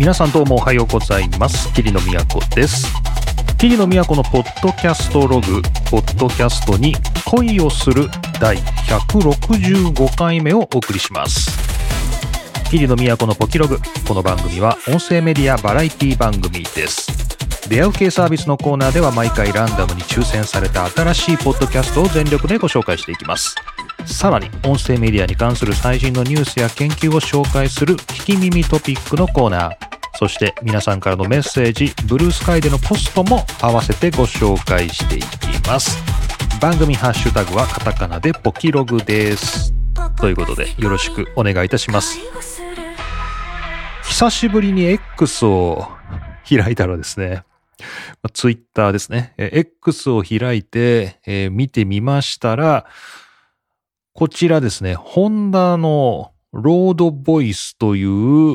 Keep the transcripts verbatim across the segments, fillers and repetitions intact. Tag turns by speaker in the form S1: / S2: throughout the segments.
S1: 皆さんどうもおはようございます。桐野都です。桐野都のポッドキャストログ、ポッドキャストに恋をするだいひゃくろくじゅうごかいめをお送りします。桐野都のポキログ。この番組は音声メディアバラエティ番組です。出会う系サービスのコーナーでは毎回ランダムに抽選された新しいポッドキャストを全力でご紹介していきます。さらに音声メディアに関する最新のニュースや研究を紹介する聞き耳トピックのコーナー、そして皆さんからのメッセージ、ブルースカイでのポストも合わせてご紹介していきます。番組ハッシュタグはカタカナでポキログです。ということでよろしくお願いいたします。久しぶりに X を開いたらですね、ツイッターですね、X を開いて、えー、見てみましたら、こちらですね、ホンダのロードボイスという、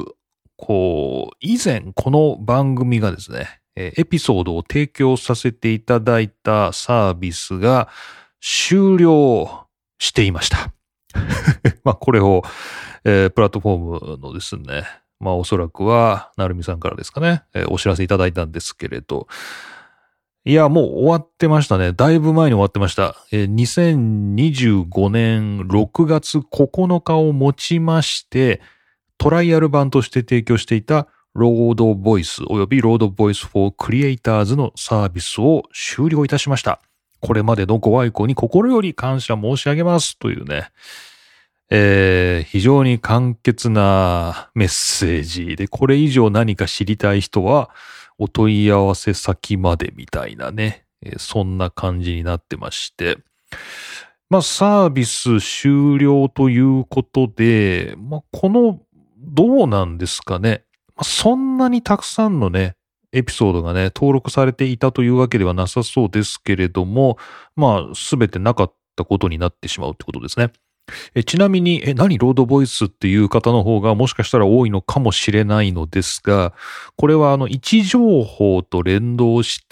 S1: こう、以前この番組がですね、エピソードを提供させていただいたサービスが終了していました。まあこれを、えー、プラットフォームのですね、まあおそらくはなるみさんからですかね、えー、お知らせいただいたんですけれど、いやもう終わってましたね。だいぶ前に終わってました。えー、にせんにじゅうごねんろくがつここのかをもちましてトライアル版として提供していたロードボイスおよびロードボイスフォークリエイターズのサービスを終了いたしました。これまでのご愛顧に心より感謝申し上げますというね、えー、非常に簡潔なメッセージで、これ以上何か知りたい人はお問い合わせ先までみたいなね、えー、そんな感じになってまして、まあサービス終了ということで、まあこのどうなんですかね、まあ、そんなにたくさんのねエピソードがね登録されていたというわけではなさそうですけれども、まあすべてなかったことになってしまうってことですね。えちなみに、え、何ロードボイスっていう方の方がもしかしたら多いのかもしれないのですが、これはあの位置情報と連動して、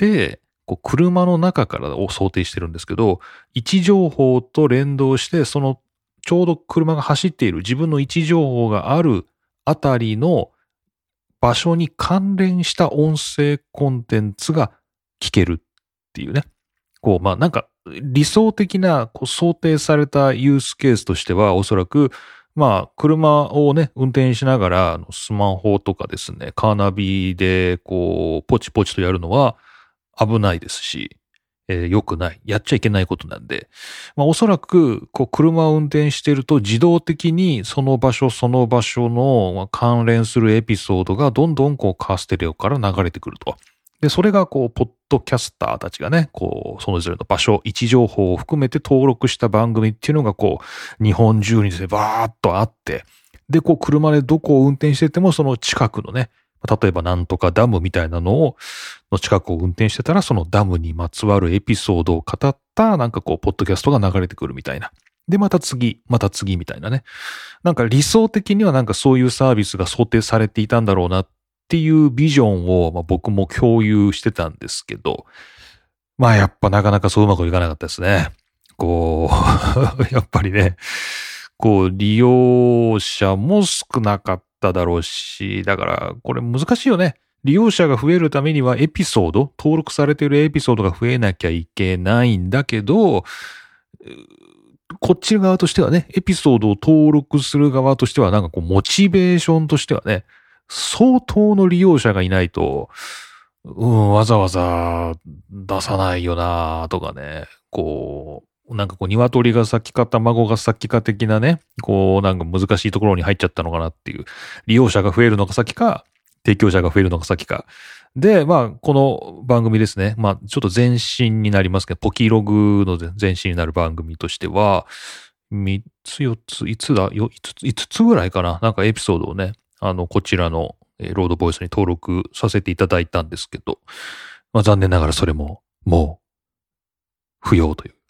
S1: こう車の中からを想定してるんですけど、位置情報と連動して、そのちょうど車が走っている自分の位置情報があるあたりの場所に関連した音声コンテンツが聞けるっていうね。こう、まあなんか理想的なこう想定されたユースケースとしてはおそらく、まあ車をね、運転しながらスマホとかですね、カーナビでこう、ポチポチとやるのは危ないですし、えー、良くない。やっちゃいけないことなんで、まあおそらくこう車を運転していると自動的にその場所その場所の関連するエピソードがどんどんこうカーステレオから流れてくると。で、それがこう、ポッドキャスターたちがね、こう、それぞれの場所、位置情報を含めて登録した番組っていうのがこう、日本中にですね、バーっとあって、で、こう、車でどこを運転してても、その近くのね、例えばなんとかダムみたいなのを、の近くを運転してたら、そのダムにまつわるエピソードを語った、なんかこう、ポッドキャストが流れてくるみたいな。で、また次、また次みたいなね。なんか理想的にはなんかそういうサービスが想定されていたんだろうなっていうビジョンを、まあ、僕も共有してたんですけど、まあやっぱなかなかそううまくいかなかったですね。こう、やっぱりね、こう利用者も少なかっただろうし、だからこれ難しいよね。利用者が増えるためにはエピソード、登録されているエピソードが増えなきゃいけないんだけど、こっち側としてはね、エピソードを登録する側としてはなんかこうモチベーションとしてはね、相当の利用者がいないと、うん、わざわざ出さないよなとかね、こう、なんかこう、鶏が先か卵が先か的なね、こう、なんか難しいところに入っちゃったのかなっていう、利用者が増えるのが先か、提供者が増えるのが先か。で、まあ、この番組ですね、まあ、ちょっと前身になりますけど、ポキログの前身になる番組としては、みっつよっつ、いつだ、よ、いつつ、いつつぐらいかな、なんかエピソードをね、あの、こちらのロードボイスに登録させていただいたんですけど、まあ残念ながらそれももう不要という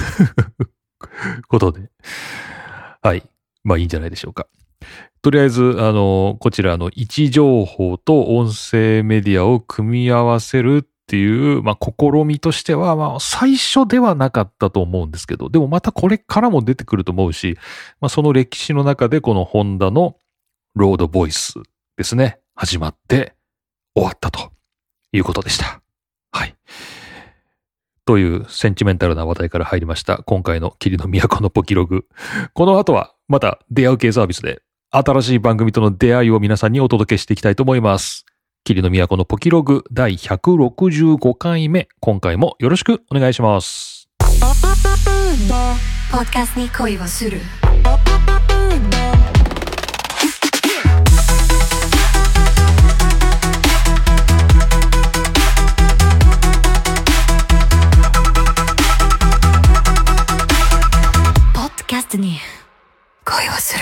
S1: ことで、はい。まあいいんじゃないでしょうか。とりあえず、あの、こちらの位置情報と音声メディアを組み合わせるっていう、まあ試みとしては、まあ最初ではなかったと思うんですけど、でもまたこれからも出てくると思うし、まあその歴史の中でこのホンダのロードボイスですね。 始まって終わったということでした。はい。というセンチメンタルな話題から入りました今回の霧の都のポキログ。この後はまた出会う系サービスで新しい番組との出会いを皆さんにお届けしていきたいと思います。霧の都のポキログだいひゃくろくじゅうごかいめ、今回もよろしくお願いします。
S2: ポッドキャストに恋をする。に恋をする。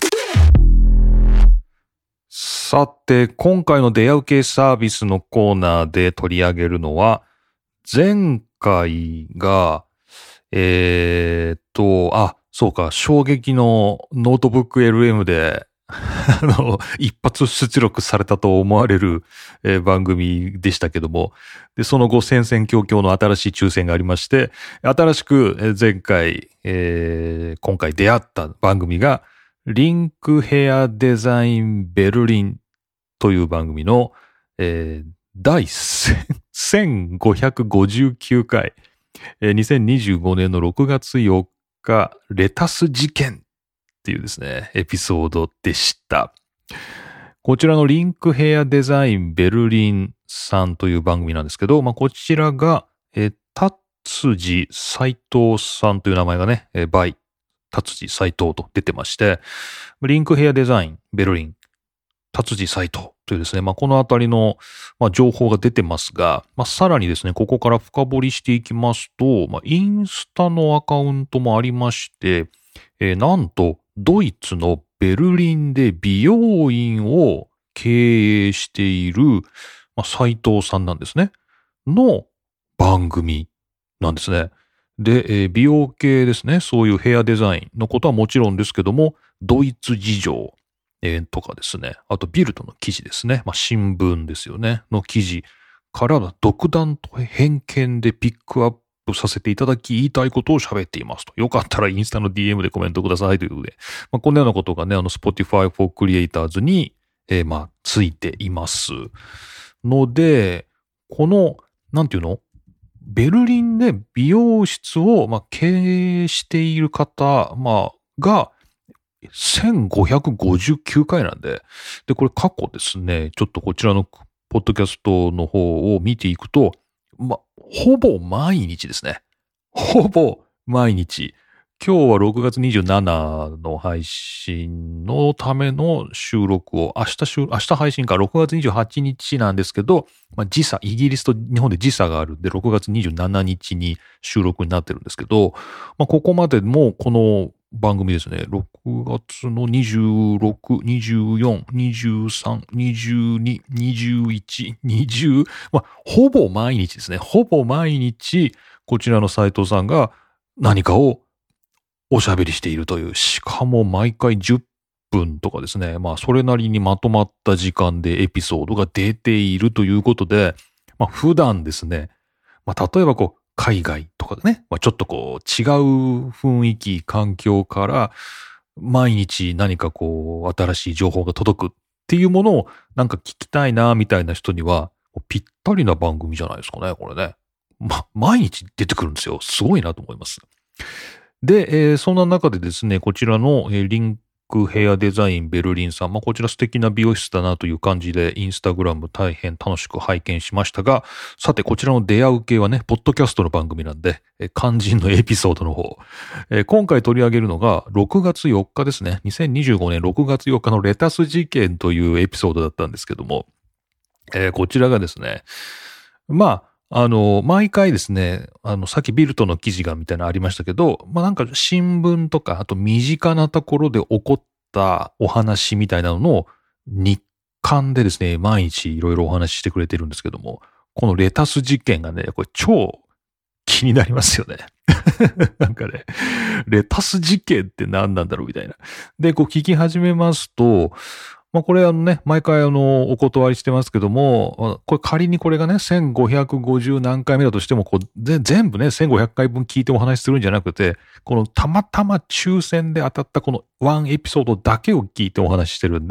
S1: さて、今回の出会う系サービスのコーナーで取り上げるのは、前回が、えーっと、あ、そうか、衝撃のノートブック エルエム で、あの、一発出力されたと思われる、えー、番組でしたけども、で、その後戦々恐々の新しい抽選がありまして、新しく、えー、前回、えー、今回出会った番組が、リンクヘアデザインベルリンという番組の、えー、第せんごひゃくごじゅうきゅうかい、えー、にせんにじゅうごねんのろくがつよっか、レタス事件っていうですね、エピソードでした。こちらのリンクヘアデザインベルリンさんという番組なんですけど、まあ、こちらが、えー、達治斉藤さんという名前がね、えー、バイ、達治斉藤と出てまして、リンクヘアデザインベルリン、達治斉藤というですね、まあ、このあたりの、まあ、情報が出てますが、まあ、さらにですね、ここから深掘りしていきますと、まあ、インスタのアカウントもありまして、えー、なんと、ドイツのベルリンで美容院を経営している、まあ、斉藤さんなんですね。の番組なんですね。で、えー、美容系ですね。そういうヘアデザインのことはもちろんですけども、ドイツ事情、えー、とかですね。あとビルドの記事ですね。まあ、新聞ですよね。の記事から独断と偏見でピックアップさせていただき、言いたいことを喋っていますと。よかったらインスタの ディーエム でコメントくださいということで。まあ、こんなようなことがね、あの、Spotify for Creators に、えー、まあ、ついています。ので、この、なんていうの？ベルリンで美容室を、まあ、経営している方、まあ、が、せんごひゃくごじゅうきゅうかいなんで、で、これ過去ですね、ちょっとこちらのポッドキャストの方を見ていくと、ま、ほぼ毎日ですね。ほぼ毎日。今日はろくがつにじゅうしちの配信のための収録を、明日収、明日配信かろくがつにじゅうはちにちなんですけど、まあ、時差、イギリスと日本で時差があるんで、ろくがつにじゅうしちにちに収録になってるんですけど、まあ、ここまでもこの番組ですね、ろくがつのにじゅうろく、にじゅうよん、にじゅうさん、にじゅうに、にじゅういち、にじゅう、まあ、ほぼ毎日ですね。ほぼ毎日、こちらの斉藤さんが何かをおしゃべりしているという、しかも毎回じゅっぷんとかですね。まあ、それなりにまとまった時間でエピソードが出ているということで、まあ、普段ですね、まあ、例えばこう、海外とかね、まあ、ちょっとこう違う雰囲気、環境から毎日何かこう新しい情報が届くっていうものをなんか聞きたいなみたいな人にはぴったりな番組じゃないですかね、これね。ま、毎日出てくるんですよ。すごいなと思います。で、えー、そんな中でですね、こちらの、えー、リンクヘアデザインベルリンさん、まあ、こちら素敵な美容室だなという感じで、インスタグラム大変楽しく拝見しましたが、さて、こちらの出会う系はね、ポッドキャストの番組なんで、えー、肝心のエピソードの方、えー、今回取り上げるのが、ろくがつよっかですね。にせんにじゅうごねんろくがつよっかのレタス事件というエピソードだったんですけども、えー、こちらがですね、まあ、あの、毎回ですね、あの、さっきビルトの記事がみたいなのありましたけど、まあなんか新聞とか、あと身近なところで起こったお話みたいなのを日刊でですね、毎日いろいろお話ししてくれてるんですけども、このレタス事件がね、これ超気になりますよね。なんかね、レタス事件って何なんだろうみたいな。で、こう聞き始めますと、まあこれあのね、毎回あの、お断りしてますけども、これ仮にこれがね、せんごひゃくごじゅう何回目だとしても、こう、全部ね、せんごひゃっかいぶん聞いてお話しするんじゃなくて、このたまたま抽選で当たったこのワンエピソードだけを聞いてお話ししてるんで、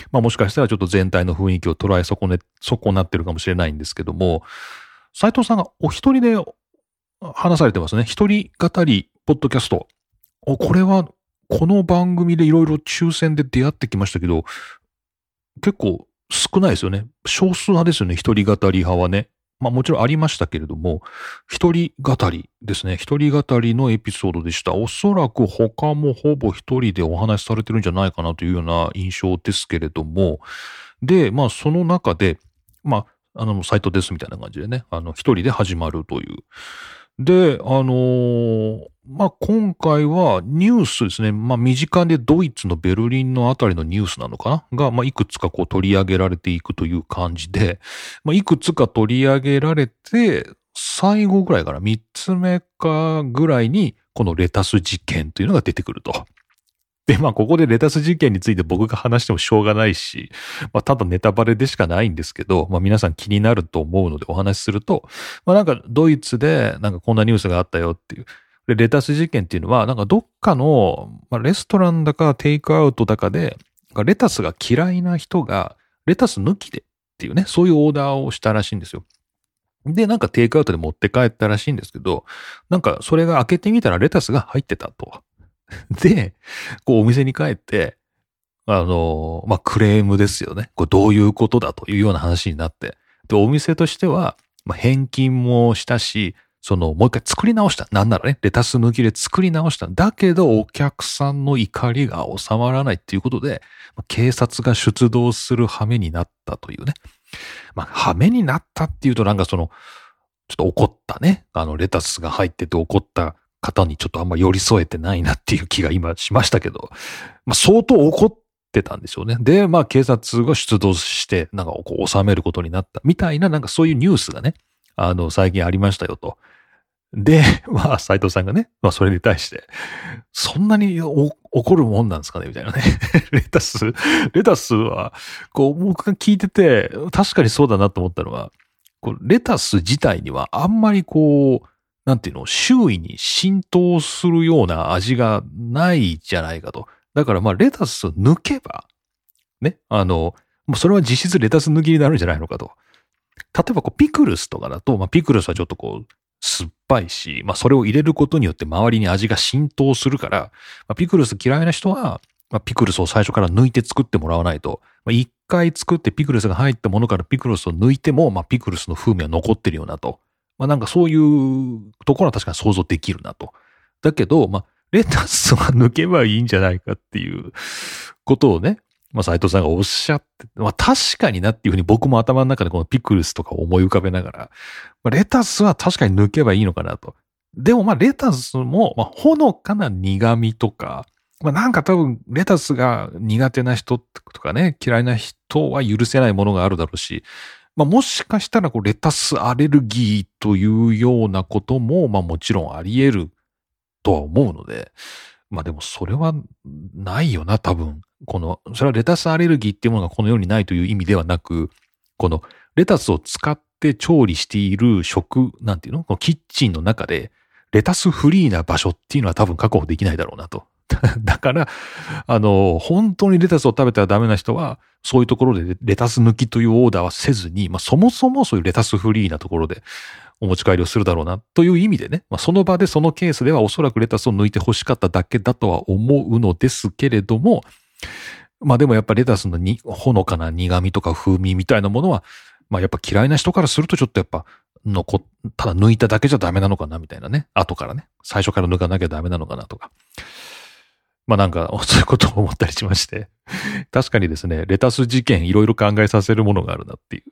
S1: まあもしかしたらちょっと全体の雰囲気を捉え損ね、損なってるかもしれないんですけども、斉藤さんがお一人で話されてますね。一人語りポッドキャスト。お、これはこの番組でいろいろ抽選で出会ってきましたけど、結構少ないですよね。少数派ですよね。一人語り派はね。まあもちろんありましたけれども、一人語りですね。一人語りのエピソードでした。おそらく他もほぼ一人でお話しされてるんじゃないかなというような印象ですけれども、で、まあその中で、まあ、あの、サイトですみたいな感じでね、あの、一人で始まるという。で、あのーまあ、今回はニュースですね。まあ、身近でドイツのベルリンのあたりのニュースなのかなが、まあ、いくつかこう取り上げられていくという感じで、まあ、いくつか取り上げられて、最後ぐらいからみっつめかぐらいに、このレタス事件というのが出てくると。で、まあ、ここでレタス事件について僕が話してもしょうがないし、まあ、ただネタバレでしかないんですけど、まあ、皆さん気になると思うのでお話しすると、まあ、なんか、ドイツで、なんかこんなニュースがあったよっていう。で、レタス事件っていうのは、なんかどっかの、まあ、レストランだかテイクアウトだかで、レタスが嫌いな人が、レタス抜きでっていうね、そういうオーダーをしたらしいんですよ。で、なんかテイクアウトで持って帰ったらしいんですけど、なんかそれが開けてみたらレタスが入ってたと。で、こうお店に帰って、あの、まあ、クレームですよね。これどういうことだというような話になって。で、お店としては、まあ、返金もしたし、その、もう一回作り直した。なんならね、レタス抜きで作り直した。だけど、お客さんの怒りが収まらないっていうことで、警察が出動する羽目になったというね。まあ、羽目になったっていうとなんかその、ちょっと怒ったね。あの、レタスが入ってて怒った方にちょっとあんま寄り添えてないなっていう気が今しましたけど、まあ、相当怒ってたんでしょうね。で、まあ、警察が出動して、なんかこう収めることになったみたいな、なんかそういうニュースがね、あの、最近ありましたよと。で、まあ、斉藤さんがね、まあ、それに対して、そんなに怒るもんなんですかねみたいなね。レタス、レタスは、こう、僕が聞いてて、確かにそうだなと思ったのは、こうレタス自体にはあんまりこう、なんていうの、周囲に浸透するような味がないじゃないかと。だからまあ、レタスを抜けば、ね、あの、もうそれは実質レタス抜きになるんじゃないのかと。例えばこう、ピクルスとかだと、まあ、ピクルスはちょっとこう、酸っぱいし、まあ、それを入れることによって周りに味が浸透するから、まあ、ピクルス嫌いな人は、まあ、ピクルスを最初から抜いて作ってもらわないと、まあ、一回作ってピクルスが入ったものからピクルスを抜いても、まあ、ピクルスの風味は残ってるよなと。まあ、なんかそういうところは確かに想像できるなと。だけど、まあ、レタスは抜けばいいんじゃないかっていうことをね、まあ、斉藤さんがおっしゃって、まあ、確かになっていうふうに僕も頭の中でこのピクルスとかを思い浮かべながら、まあ、レタスは確かに抜けばいいのかなと。でもまあ、レタスも、まあ、ほのかな苦味とか、まあ、なんか多分、レタスが苦手な人とかね、嫌いな人は許せないものがあるだろうし、まあ、もしかしたらこうレタスアレルギーというようなことも、まあもちろんあり得るとは思うので、まあでもそれはないよな、多分。この、それはレタスアレルギーっていうものがこの世にないという意味ではなく、このレタスを使って調理している食、なんていうの？このキッチンの中で、レタスフリーな場所っていうのは多分確保できないだろうなと。だから、あの、本当にレタスを食べたらダメな人は、そういうところでレタス抜きというオーダーはせずに、まあそもそもそういうレタスフリーなところでお持ち帰りをするだろうなという意味でね、まあその場でそのケースではおそらくレタスを抜いて欲しかっただけだとは思うのですけれども、まあでもやっぱレタスのにほのかな苦味とか風味みたいなものは、まあやっぱ嫌いな人からするとちょっとやっぱ、残ただ抜いただけじゃダメなのかなみたいなね。後からね。最初から抜かなきゃダメなのかなとか。まあなんか、そういうことを思ったりしまして。確かにですね、レタス事件いろいろ考えさせるものがあるなっていう。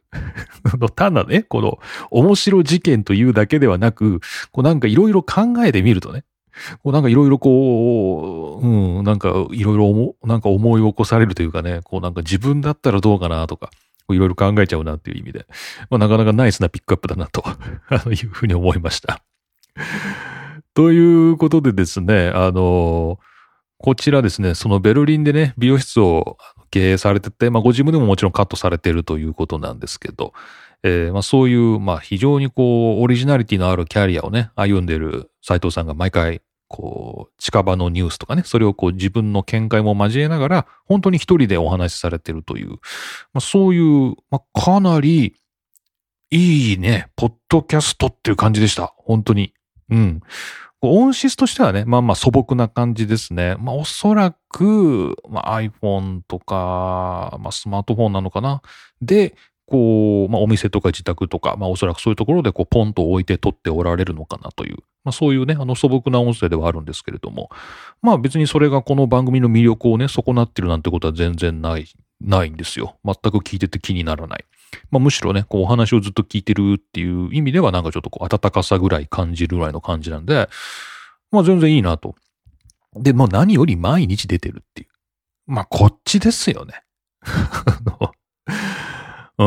S1: 単なね、この面白事件というだけではなく、こうなんかいろいろ考えてみるとね、こうなんかいろいろこう、うん、なんかいろいろ思、なんか思い起こされるというかね、こうなんか自分だったらどうかなとか、いろいろ考えちゃうなっていう意味で、まあなかなかナイスなピックアップだなというふうに思いました。ということでですね、あの、こちらですね、そのベルリンでね、美容室を経営されてて、まあご自分でももちろんカットされているということなんですけど、えー、まあそういう、まあ非常にこう、オリジナリティのあるキャリアをね、歩んでいる斉藤さんが毎回こう、近場のニュースとかね、それをこう自分の見解も交えながら、本当に一人でお話しされてるという、まあ、そういう、まあ、かなりいいね、ポッドキャストっていう感じでした。本当に。うん。音質としてはね、まあまあ素朴な感じですね。まあおそらく、まあ iPhone とか、まあスマートフォンなのかな。で、こう、まあお店とか自宅とか、まあおそらくそういうところでこうポンと置いて撮っておられるのかなという、まあそういうね、あの素朴な音声ではあるんですけれども、まあ別にそれがこの番組の魅力をね、損なってるなんてことは全然ない、ないんですよ。全く聞いてて気にならない。まあむしろね、こうお話をずっと聞いてるっていう意味ではなんかちょっとこう温かさぐらい感じるぐらいの感じなんで、まあ全然いいなと。で、もう何より毎日出てるっていう。まあこっちですよね。うん。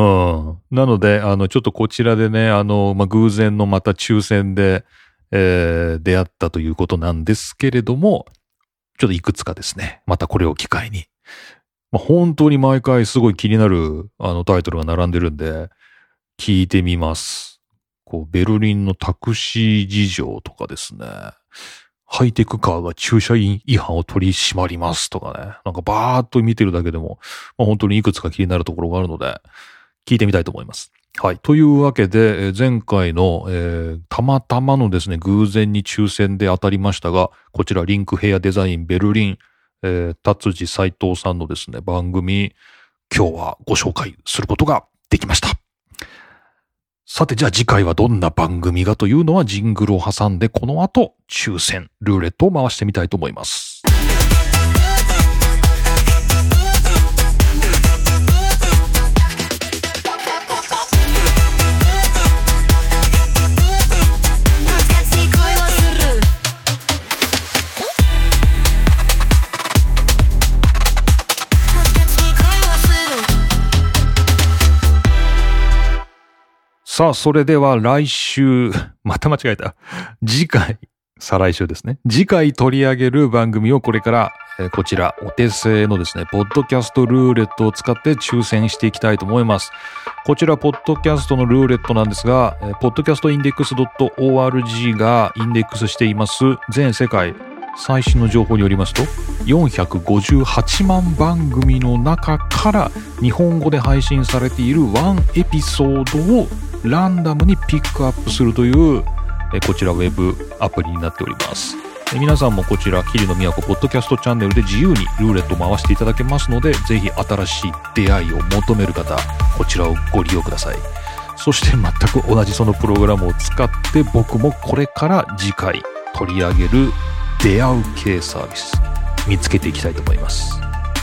S1: なので、あの、ちょっとこちらでね、あの、まあ偶然のまた抽選で、えー、出会ったということなんですけれども、ちょっといくつかですね、またこれを機会に、まあ、本当に毎回すごい気になるあのタイトルが並んでるんで、聞いてみます。こう、ベルリンのタクシー事情とかですね、ハイテクカーが駐車違反を取り締まりますとかね、なんかバーっと見てるだけでも、まあ、本当にいくつか気になるところがあるので、聞いてみたいと思います。はい。というわけで、前回の、えー、たまたまのですね、偶然に抽選で当たりましたが、こちらリンクヘアデザインベルリン、えー、達治斉藤さんのですね、番組、今日はご紹介することができました。さて、じゃあ次回はどんな番組がというのはジングルを挟んで、この後、抽選、ルーレットを回してみたいと思います。さあ、それでは来週、また間違えた。次回、再来週ですね。次回取り上げる番組をこれから、えー、こちら、お手製のですね、ポッドキャストルーレットを使って抽選していきたいと思います。こちら、ポッドキャストのルーレットなんですが、えー、ポッドキャストインデックス ドット オーアールジー がインデックスしています、全世界、最新の情報によりますと、よんひゃくごじゅうはちまんばん組の中から日本語で配信されているワンエピソードをランダムにピックアップするというえこちらウェブアプリになっております。え皆さんもこちら桐野都ポッドキャストチャンネルで自由にルーレットを回していただけますので、ぜひ新しい出会いを求める方、こちらをご利用ください。そして全く同じそのプログラムを使って僕もこれから次回取り上げる出会う系サービス見つけていきたいと思います。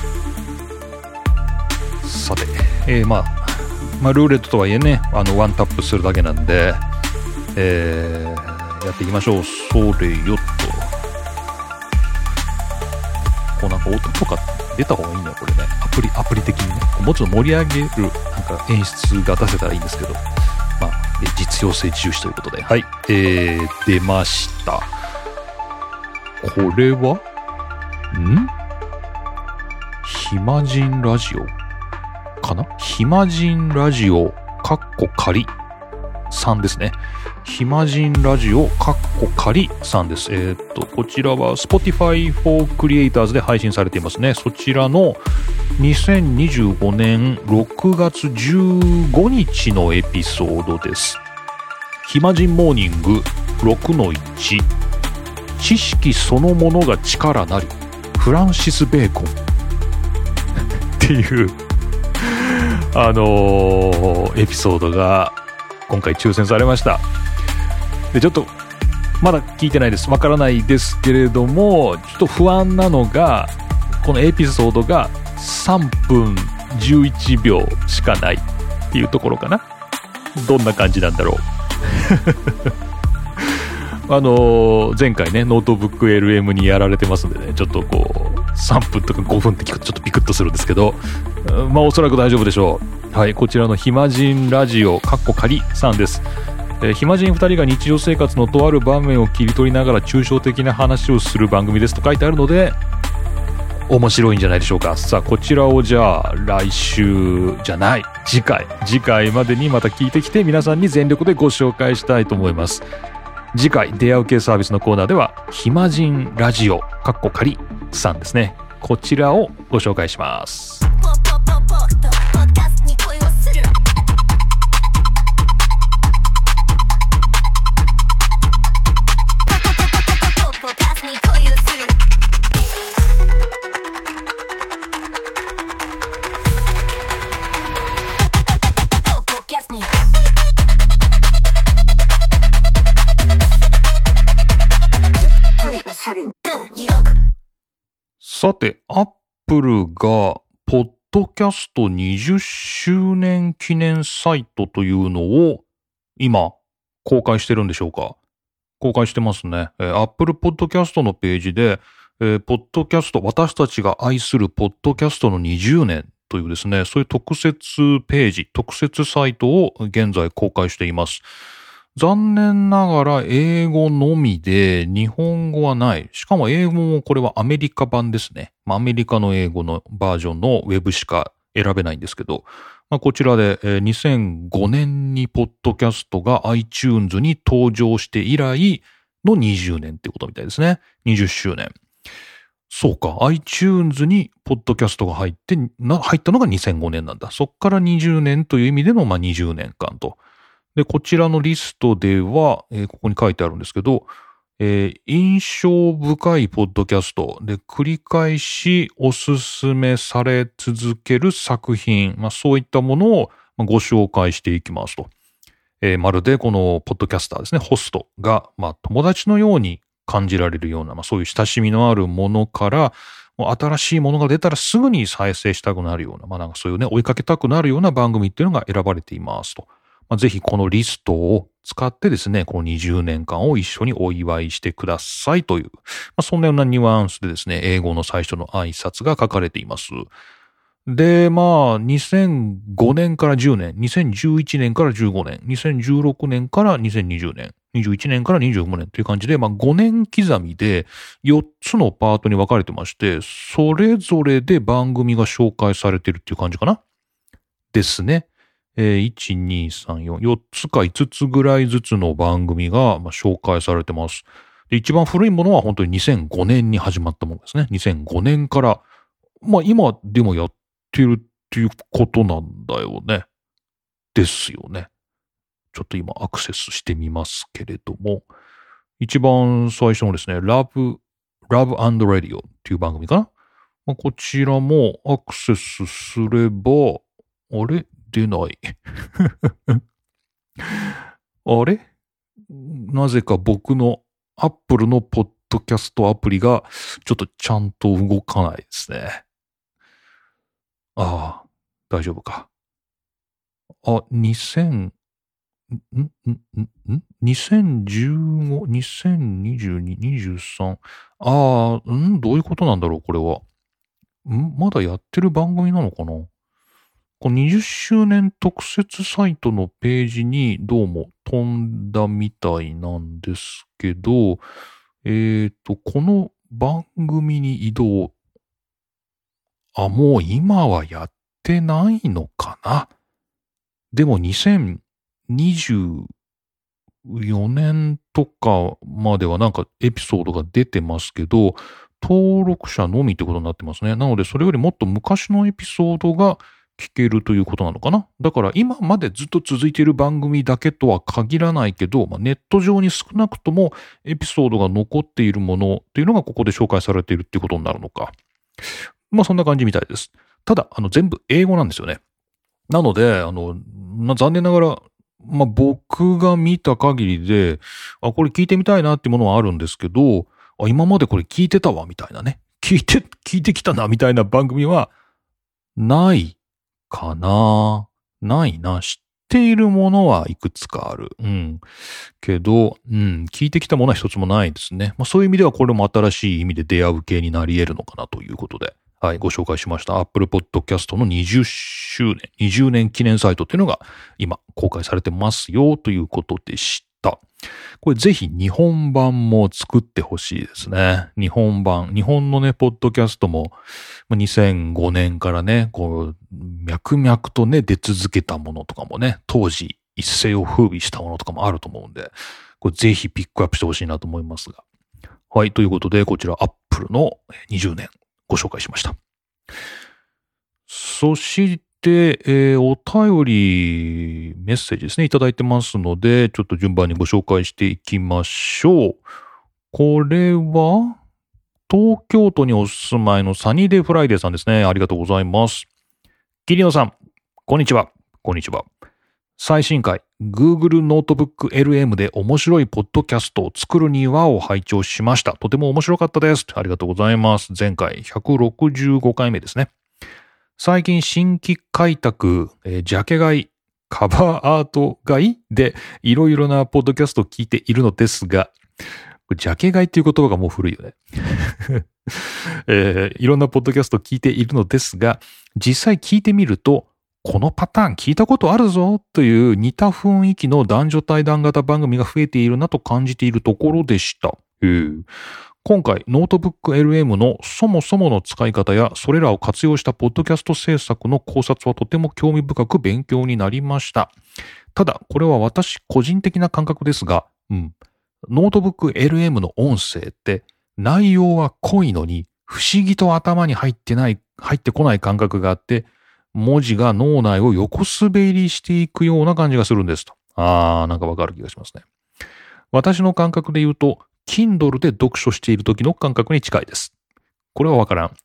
S1: さて、えー、まあまあ、ルーレットとはいえね、あの、ワンタップするだけなんで、えー、やっていきましょう。それよっと。こうなんか音とか出た方がいいんだよ、これね。アプリ、アプリ的にね。もうちょっと盛り上げる、なんか演出が出せたらいいんですけど、まあ、実用性重視ということで。はい。えー、出ました。これはん暇人ラジオかな？暇人ラジオかっこ仮さんですね。暇人ラジオかっこ仮さんです。えー、っとこちらは Spotify for Creators で配信されていますね。そちらのにせんにじゅうごねんろくがつじゅうごにちのエピソードです。暇人モーニング ろくのいち 知識そのものが力なりフランシス・ベーコンっていうあのー、エピソードが今回抽選されました。でちょっとまだ聞いてないです、わからないですけれども、ちょっと不安なのがこのエピソードがさんぷんじゅういちびょうしかないっていうところかな。どんな感じなんだろうあのー、前回ねノートブック エルエム にやられてますんでね、ちょっとこうさんぷんとかごふんって聞くとちょっとピクッとするんですけど、まあおそらく大丈夫でしょう。はい、こちらの暇人ラジオかっこ仮さんです。えー、暇人ふたりが日常生活のとある場面を切り取りながら抽象的な話をする番組ですと書いてあるので面白いんじゃないでしょうか。さあこちらをじゃあ来週じゃない次回次回までにまた聞いてきて皆さんに全力でご紹介したいと思います。 次回出会う系サービスのコーナーでは暇人ラジオかっこ仮さんですね、こちらをご紹介します。さて、アップルがポッドキャストにじゅっしゅうねん記念サイトというのを今公開してるんでしょうか。公開してますね。えー、アップルポッドキャストのページで、えー、ポッドキャスト、私たちが愛するポッドキャストのにじゅうねんというですね、そういう特設ページ、特設サイトを現在公開しています。残念ながら英語のみで日本語はない。しかも英語もこれはアメリカ版ですね。まあ、アメリカの英語のバージョンのウェブしか選べないんですけど、まあ、こちらで、えー、にせんごねんにポッドキャストが iTunes に登場して以来のにじゅうねんってことみたいですね。にじゅっしゅうねん。そうか。iTunes にポッドキャストが入ってな、入ったのがにせんごねんなんだ。そっからにじゅうねんという意味での、まあ、にじゅうねんかんと。で、こちらのリストでは、えー、ここに書いてあるんですけど、えー、印象深いポッドキャストで繰り返しおすすめされ続ける作品、まあ、そういったものをご紹介していきますと。えー、まるでこのポッドキャスターですね、ホストが、まあ、友達のように感じられるような、まあ、そういう親しみのあるものから、もう新しいものが出たらすぐに再生したくなるような、まあ、なんかそういうね、追いかけたくなるような番組っていうのが選ばれていますと。まあ、ぜひこのリストを使ってですね、このにじゅうねんかんを一緒にお祝いしてくださいという、まあ、そんなようなニュアンスでですね、英語の最初の挨拶が書かれています。で、まあ、にせんごねんからじゅうねん、にせんじゅういちねんからじゅうごねん、にせんじゅうろくねんからにせんにじゅうねん、にじゅういちねんからにじゅうごねんという感じで、まあごねん刻みでよっつのパートに分かれてまして、それぞれで番組が紹介されてるっていう感じかなですね。えー、いち、に、さん、よん、よっつかいつつぐらいずつの番組が、まあ、紹介されてます。で、一番古いものは本当ににせんごねんに始まったものですね。にせんごねんから、まあ今でもやってるっていうことなんだよね。ですよね。ちょっと今アクセスしてみますけれども、一番最初のですね、Love, Love and Radio っていう番組かな。まあ、こちらもアクセスすれば、あれ出ない。あれなぜか僕の Apple のポッドキャストアプリがちょっとちゃんと動かないですね。ああ、大丈夫か。あ、にせん、んんんんにせんじゅうご、にせんにじゅうに、にじゅうさん。ああ、んどういうことなんだろうこれは。んまだやってる番組なのかな。このにじゅっしゅうねん特設サイトのページにどうも飛んだみたいなんですけど、えっと、この番組に移動。あ、もう今はやってないのかな。でもにせんにじゅうよねんとかまではなんかエピソードが出てますけど、登録者のみってことになってますね。なのでそれよりもっと昔のエピソードが聞けるということなのかな。だから今までずっと続いている番組だけとは限らないけど、まあ、ネット上に少なくともエピソードが残っているものっていうのがここで紹介されているっていうことになるのか。まあそんな感じみたいです。ただ、あの全部英語なんですよね。なので、あの、まあ、残念ながら、まあ、僕が見た限りで、あ、これ聞いてみたいなっていうものはあるんですけど、あ、今までこれ聞いてたわ、みたいなね。聞いて、聞いてきたな、みたいな番組は、ないかな。ないな。知っているものはいくつかある。うん。けど、うん、聞いてきたものは一つもないですね。まあ、そういう意味ではこれも新しい意味で出会う系になり得るのかなということで。はい、ご紹介しました。Apple Podcast のにじゅっしゅうねん、にじゅうねん記念サイトっていうのが今公開されてますよということでした。これぜひ日本版も作ってほしいですね。日本版。日本のね、ポッドキャストもにせんごねんからね、こう、脈々とね、出続けたものとかもね、当時一世を風靡したものとかもあると思うんで、 これぜひピックアップしてほしいなと思いますが。はい。ということで、こちら Apple のにじゅうねんご紹介しました。そして、えー、お便り、メッセージですね、いただいてますので、ちょっと順番にご紹介していきましょう。これは、東京都にお住まいのサニーデイフライデーさんですね。ありがとうございます。桐野さん、こんにちは。こんにちは。最新回、Google ノートブック エルエム で面白いポッドキャストを作るにはを拝聴しました。とても面白かったです。ありがとうございます。前回ひゃくろくじゅうごかいめですね。最近新規開拓、えー、ジャケ買い、カバーアート買いでいろいろなポッドキャストを聞いているのですが、ジャケ買いっていう言葉がもう古いよね、えー。いろんなポッドキャストを聞いているのですが、実際聞いてみると、このパターン聞いたことあるぞという似た雰囲気の男女対談型番組が増えているなと感じているところでした。えー、今回、ノートブック エルエム のそもそもの使い方や、それらを活用したポッドキャスト制作の考察はとても興味深く勉強になりました。ただ、これは私個人的な感覚ですが、うん。ノートブック エルエム の音声って内容は濃いのに不思議と頭に入ってない、入ってこない感覚があって文字が脳内を横滑りしていくような感じがするんですと。あー、なんかわかる気がしますね。私の感覚で言うと Kindle で読書している時の感覚に近いです。これはわからん、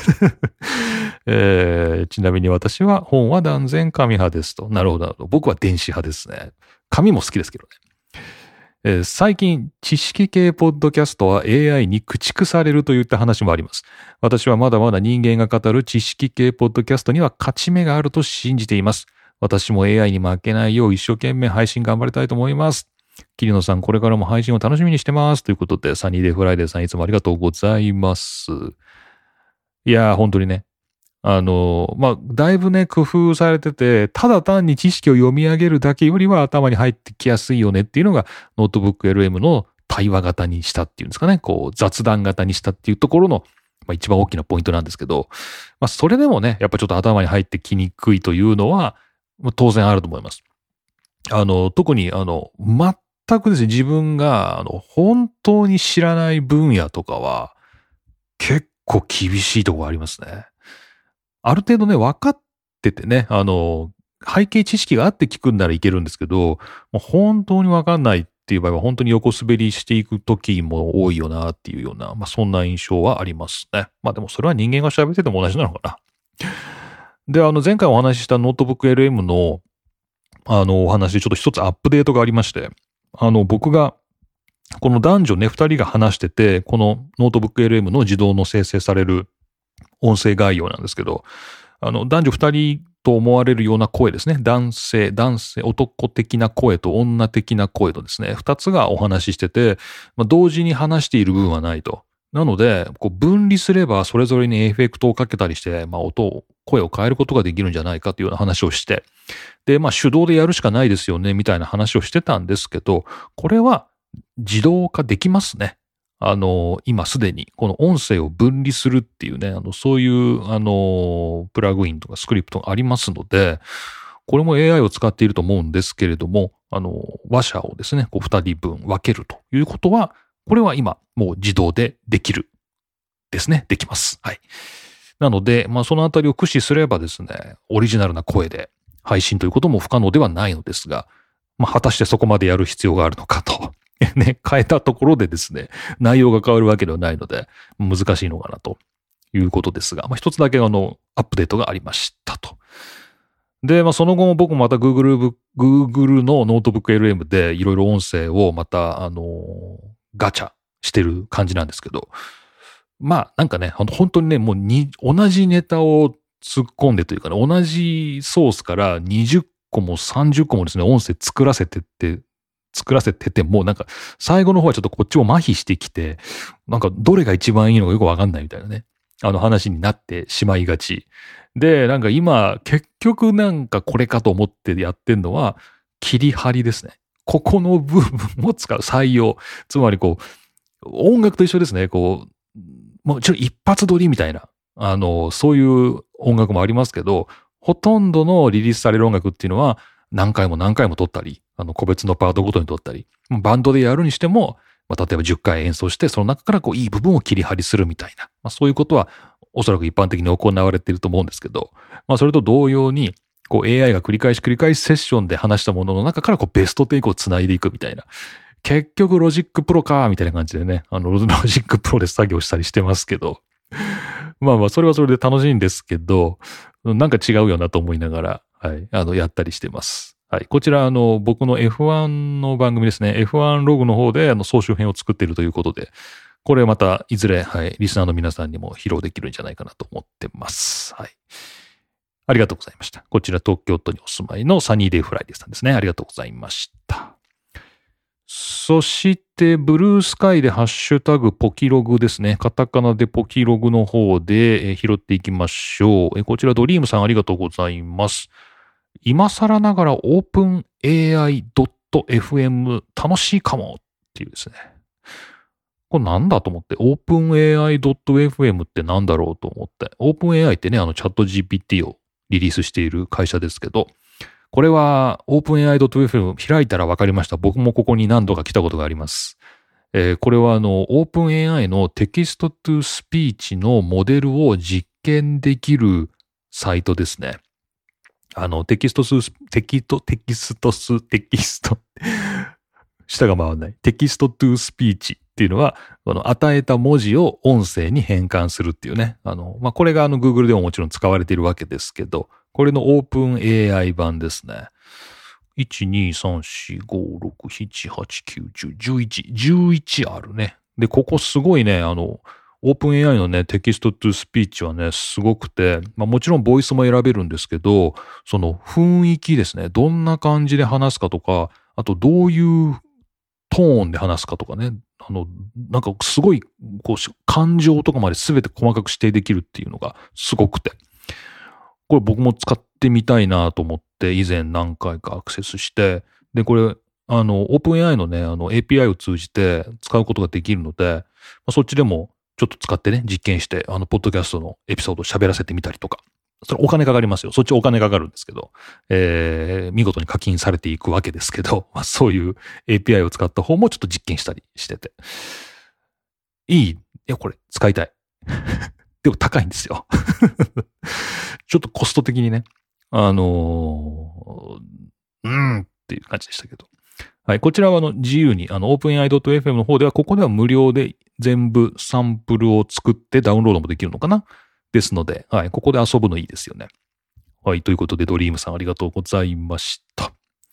S1: えー。ちなみに私は本は断然紙派ですと。なるほど。僕は電子派ですね。紙も好きですけどね。えー、最近、知識系ポッドキャストは エーアイ に駆逐されるといった話もあります。私はまだまだ人間が語る知識系ポッドキャストには勝ち目があると信じています。私も エーアイ に負けないよう一生懸命配信頑張りたいと思います。桐野さん、これからも配信を楽しみにしてます。ということで、サニーデイフライデーさんいつもありがとうございます。いやー、本当にね。あの、まあ、だいぶね、工夫されてて、ただ単に知識を読み上げるだけよりは頭に入ってきやすいよねっていうのが、ノートブック エルエム の対話型にしたっていうんですかね、こう、雑談型にしたっていうところの、まあ、一番大きなポイントなんですけど、まあ、それでもね、やっぱちょっと頭に入ってきにくいというのは、まあ、当然あると思います。あの、特に、あの、全くですね、自分が、あの、本当に知らない分野とかは、結構厳しいところありますね。ある程度ね、分かっててね、あの、背景知識があって聞くんならいけるんですけど、もう本当に分かんないっていう場合は本当に横滑りしていく時も多いよなっていうような、まあそんな印象はありますね。まあでもそれは人間が喋ってても同じなのかな。で、あの前回お話ししたノートブック エルエム のあのお話でちょっと一つアップデートがありまして、あの僕がこの男女ね、二人が話してて、このノートブック エルエム の自動の生成される音声概要なんですけど、あの、男女二人と思われるような声ですね。男性、男性、男的な声と女的な声とですね、二つがお話ししてて、まあ、同時に話している分はないと。なので、こう分離すればそれぞれにエフェクトをかけたりして、まあ、音を、声を変えることができるんじゃないかというような話をして、で、まあ、手動でやるしかないですよね、みたいな話をしてたんですけど、これは自動化できますね。あの、今すでにこの音声を分離するっていうね、あの、そういう、あの、プラグインとかスクリプトがありますので、これも エーアイ を使っていると思うんですけれども、あの、話者をですね、こう二人分分けるということは、これは今もう自動でできるですね。できます。はい。なので、まあそのあたりを駆使すればですね、オリジナルな声で配信ということも不可能ではないのですが、まあ果たしてそこまでやる必要があるのかと。ね、変えたところでですね、内容が変わるわけではないので、難しいのかなということですが、まあ一つだけあの、アップデートがありましたと。で、まあその後も僕もまた Google、Google のノートブック エルエム でいろいろ音声をまた、あの、ガチャしてる感じなんですけど、まあなんかね、本当にね、もうに、同じネタを突っ込んでというかね、同じソースからにじゅっこもさんじゅっこもですね、音声作らせてって、作らせてても、なんか、最後の方はちょっとこっちも麻痺してきて、なんか、どれが一番いいのかよくわかんないみたいなね、あの話になってしまいがち。で、なんか今、結局なんかこれかと思ってやってんのは、切り張りですね。ここの部分を使う、採用。つまりこう、音楽と一緒ですね。こう、もうちょっと一発撮りみたいな、あの、そういう音楽もありますけど、ほとんどのリリースされる音楽っていうのは、 何回も何回も撮ったり、あの、個別のパートごとに撮ったり、バンドでやるにしても、まあ、例えばじゅっかい演奏して、その中からこう、いい部分を切り張りするみたいな、まあ、そういうことは、おそらく一般的に行われていると思うんですけど、まあ、それと同様に、こう エーアイ が繰り返し繰り返しセッションで話したものの中からこうベストテイクを繋いでいくみたいな。結局ロジックプロかーみたいな感じでね、あの、ロジックプロで作業したりしてますけど。まあまあ、それはそれで楽しいんですけど、なんか違うよなと思いながら、はい、あの、やったりしてます。はい。こちら、あの、僕の エフワン の番組ですね。エフワン ログの方で、あの、総集編を作っているということで、これまた、いずれ、はい、リスナーの皆さんにも披露できるんじゃないかなと思ってます。はい。ありがとうございました。こちら東京都にお住まいのサニーデイフライデーさんですね。ありがとうございました。そして、ブルースカイでハッシュタグポキログですね。カタカナでポキログの方で拾っていきましょう。こちらドリームさんありがとうございます。今更ながらオープン エーアイドットエフエム 楽しいかもっていうですね。これなんだと思って、オープン エーアイドットエフエム ってなんだろうと思って、オープン エーアイ ってね、あのチャット ジーピーティー をリリースしている会社ですけど、これは オープンエーアイドットエフエム 開いたら分かりました。僕もここに何度か来たことがあります。えー、これはあの、オープン エーアイ のテキストトゥスピーチのモデルを実験できるサイトですね。あの、テキストス、テキト、テキストス、テキスト、下が回らない。テキストトゥスピーチっていうのは、この与えた文字を音声に変換するっていうね。あの、まあ、これがあの Google でももちろん使われているわけですけど、これのオープン エーアイ 版ですね。いち、に、さん、よん、ご、ろく、なな、はち、きゅう、じゅう、じゅういち、じゅういちあるね。で、ここすごいね、あの、オープン エーアイ のね、テキストトゥスピーチはね、すごくて、まあもちろんボイスも選べるんですけど、その雰囲気ですね、どんな感じで話すかとか、あとどういうトーンで話すかとかね、あの、なんかすごい、こう、感情とかまで全て細かく指定できるっていうのがすごくて、これ僕も使ってみたいなと思って以前何回かアクセスして、で、これ、あの、オープン エーアイ のね、あの エーピーアイ を通じて使うことができるので、まあ、そっちでもちょっと使ってね、実験して、あの、ポッドキャストのエピソードを喋らせてみたりとか。それお金かかりますよ。そっちお金かかるんですけど、えー、見事に課金されていくわけですけど、まあ、そういう エーピーアイ を使った方もちょっと実験したりしてて。いい。いや、これ使いたい。でも高いんですよ。ちょっとコスト的にね、あのー、うーんっていう感じでしたけど。はい。こちらはあの自由に、あの オープンエーアイドットエフエム の方では、ここでは無料で全部サンプルを作ってダウンロードもできるのかなですので、はい。ここで遊ぶのいいですよね。はい。ということで、ドリームさんありがとうございました。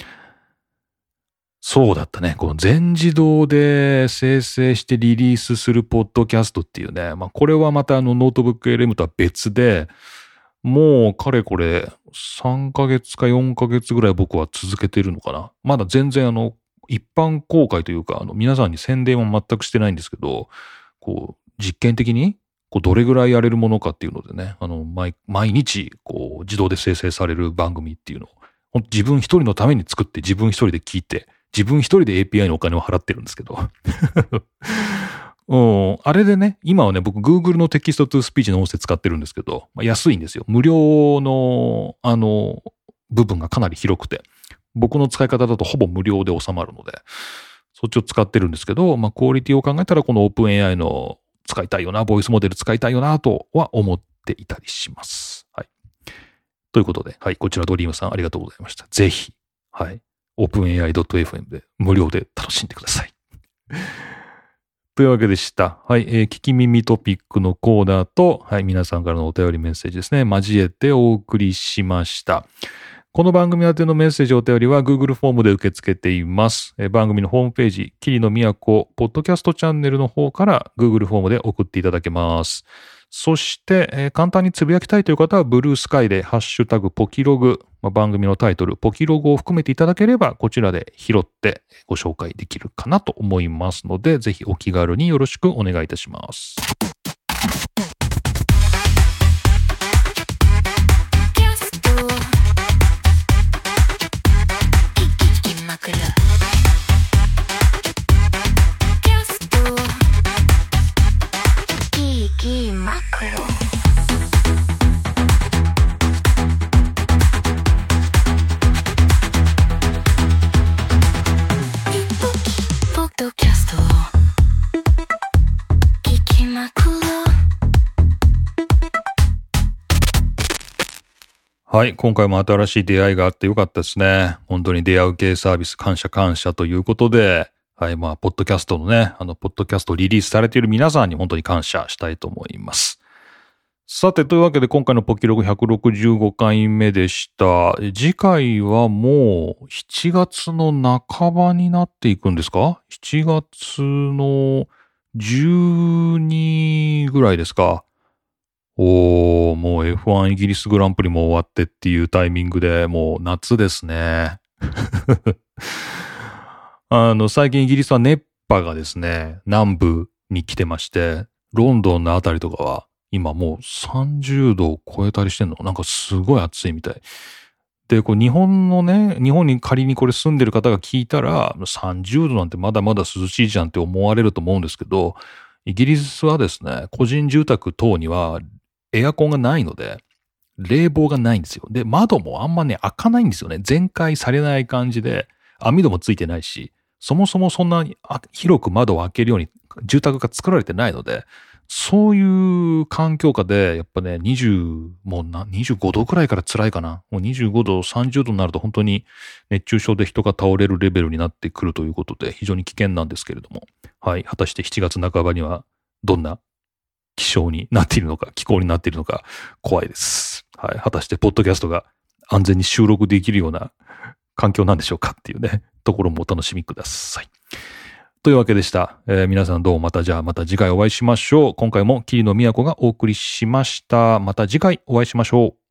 S1: そうだったね。この全自動で生成してリリースするポッドキャストっていうね。まあ、これはまたあのノートブック エルエム とは別で、もうかれこれさんかげつかよんかげつぐらい僕は続けてるのかな。まだ全然あの、一般公開というか、あの、皆さんに宣伝は全くしてないんですけど、こう、実験的に、こう、どれぐらいやれるものかっていうのでね、あの、毎、毎日、こう、自動で生成される番組っていうのを、ほんと自分一人のために作って自分一人で聞いて、自分一人で エーピーアイ のお金を払ってるんですけど。うん、あれでね、今はね、僕 Google のテキストトゥスピーチの音声使ってるんですけど、まあ、安いんですよ。無料の、あの、部分がかなり広くて、僕の使い方だとほぼ無料で収まるので、そっちを使ってるんですけど、まあ、クオリティを考えたらこのオープン エーアイ の使いたいよな、ボイスモデル使いたいよな、とは思っていたりします。はい。ということで、はい、こちらドリームさんありがとうございました。ぜひ、はい、オープンエーアイドットエフエム で無料で楽しんでください。というわけでした。はい、えー、聞き耳トピックのコーナーと、はい、皆さんからのお便りメッセージですね、交えてお送りしました。この番組宛てのメッセージお便りは Google フォームで受け付けています。えー、番組のホームページ、桐野都ポッドキャストチャンネルの方から Google フォームで送っていただけます。そして、えー、簡単につぶやきたいという方はブルースカイでハッシュタグポキログ、まあ、番組のタイトルポキログを含めていただければこちらで拾ってご紹介できるかなと思いますので、ぜひお気軽によろしくお願いいたします。 はい。今回も新しい出会いがあってよかったですね。本当に出会う系サービス感謝感謝ということで、はい。まあ、ポッドキャストのね、あの、ポッドキャストリリースされている皆さんに本当に感謝したいと思います。さて、というわけで今回のポキログひゃくろくじゅうごかいめでした。次回はもうしちがつの半ばになっていくんですか？ しち 月のじゅうにぐらいですか？おー、もう エフワン イギリスグランプリも終わってっていうタイミングでもう夏ですね。あの、最近イギリスは熱波がですね、南部に来てまして、ロンドンのあたりとかは今もうさんじゅうどを超えたりしてんの？なんかすごい暑いみたい。で、こう日本のね、日本に仮にこれ住んでる方が聞いたら、さんじゅうどなんてまだまだ涼しいじゃんって思われると思うんですけど、イギリスはですね、個人住宅等にはエアコンがないので、冷房がないんですよ。で、窓もあんまね、開かないんですよね。全開されない感じで、網戸もついてないし、そもそもそんなに広く窓を開けるように住宅が作られてないので、そういう環境下で、やっぱね、にじゅう、もうな、にじゅうごどくらいから辛いかな。もうにじゅうごど、さんじゅうどになると本当に熱中症で人が倒れるレベルになってくるということで、非常に危険なんですけれども。はい。果たしてしちがつなかばには、どんな気象になっているのか、気候になっているのか、怖いです。はい。果たして、ポッドキャストが安全に収録できるような環境なんでしょうかっていうね、ところもお楽しみください。というわけでした。えー、皆さんどうもまたじゃあまた次回お会いしましょう。今回も桐野都がお送りしました。また次回お会いしましょう。